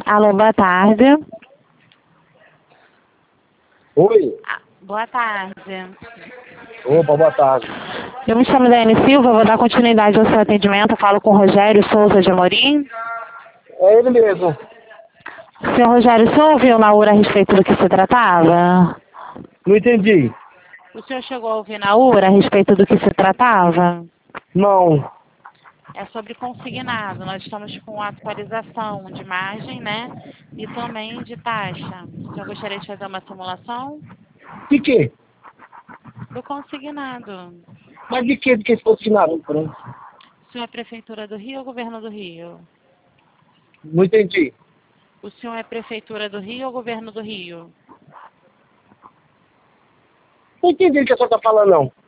Alô, boa tarde. Oi. Boa tarde. Opa, boa tarde. Eu me chamo Daiane Silva, vou dar continuidade ao seu atendimento. Eu falo com o Rogério Souza de Amorim. É ele mesmo. Senhor Rogério, o senhor ouviu na URA a respeito do que se tratava? Não entendi. O senhor chegou a ouvir na URA a respeito do que se tratava? Não. É sobre consignado. Nós estamos com atualização de margem, né? E também de taxa. O senhor gostaria de fazer uma simulação De quê? do consignado? Mas de quê? De que fosse nada? Pronto. O senhor é Prefeitura do Rio ou Governo do Rio? Não entendi. O senhor é Prefeitura do Rio ou Governo do Rio? Não entendi o que a senhora está falando, não.